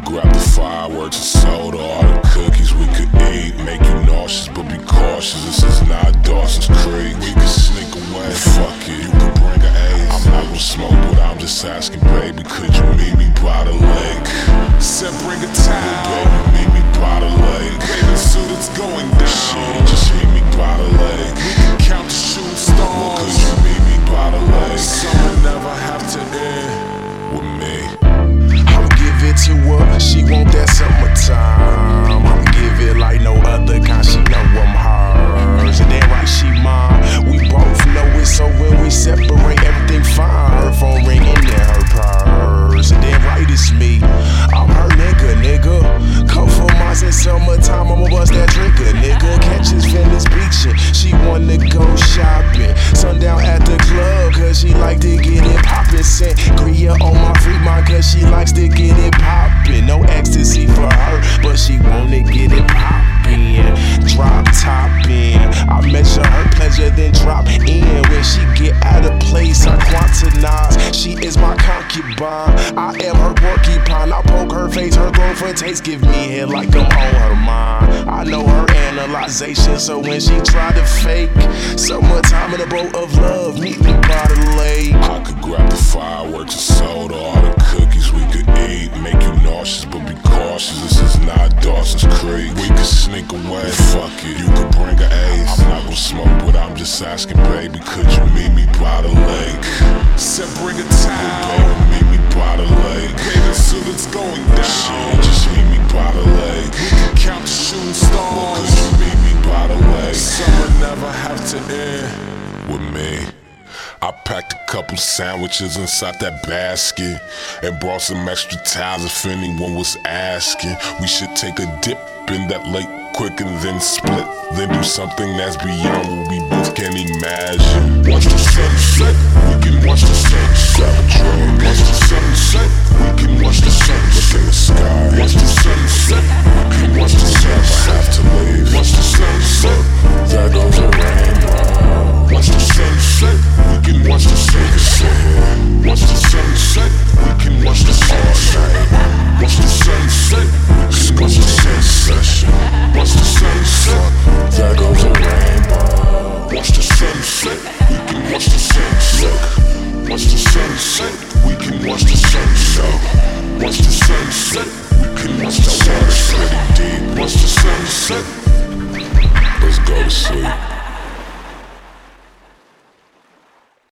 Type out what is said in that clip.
grab the fireworks and soda, all the cookies we could eat. Make you nauseous, but be cautious. This is not Dawson's Creek. We could sneak away. Fuck it, you could bring an ace. I'm not gonna smoke, but I'm just asking, baby, could you meet me by the lake? Said bring a towel, baby, meet me by the lake. Bathing suit, it's going down. Shit, just meet me by the lake. We can count the shooting stars. Well, could you meet me by the lake? Summer never have to end with me. I'ma give it to her, she want that summertime. I'ma give it like no other kind, she know I'm hers. And then right, she mine, we both know it, so when we separate, everything fine. Her phone ringing in her purse. And then right, it's me, I'm her nigga. Come for mines in summertime, I'ma bust that trigger, nigga. Catch us Venice beaching, she wanna go shopping. Sundown at the club, cause she like to get it poppin'. Sangria on my free mind, cause she likes to get it poppin'. No ecstasy for her, but she wanna get it poppin'. Drop top in, I measure her pleasure, then drop in. When she get out of place, I quantize. She is my concubine, I am her porcupine. I poke her face, her throat for taste, give me head like I'm on her mind. I know her analyzation, so when she try to fake, summertime in a boat of love, meet me by the lake. I could grab the fireworks and soda, all the cookies we could eat. Make you nauseous, but be cautious. This is not Dawson's Creek. We could sneak away. Fuck it, you could bring an ace. I'm not gonna smoke, but I'm just asking, baby, could you meet me by the lake? Said bring a towel, baby, meet me by the lake. bathing suit, it's going down. Shit, just meet me by the lake. We can count the shooting stars. Well, could you meet me by the lake? Summer never have to end with me. I packed a couple sandwiches inside that basket and brought some extra towels if anyone was asking. We should take a dip in that lake quick and then split. Then do something that's beyond what we both can imagine. Watch the sunset, we can watch the sunset. Grab a drink, watch the sunset, we can watch the sunset. Look in the sky, watch the sunset, we can watch the sunset. Have to leave, watch the sunset, there goes a rainbow. Watch the sunset, we can watch the sunset. Watch the sunset, we can watch the sunset. Watch the sunset, we can watch the sunset. Watch the sunset, there goes a rainbow. Watch the sunset, we can watch the sunset. Watch the sunset, we can watch the sunset. Watch the sunset, we can watch the sunset. Pretty deep, watch the sunset. Let's go to sleep.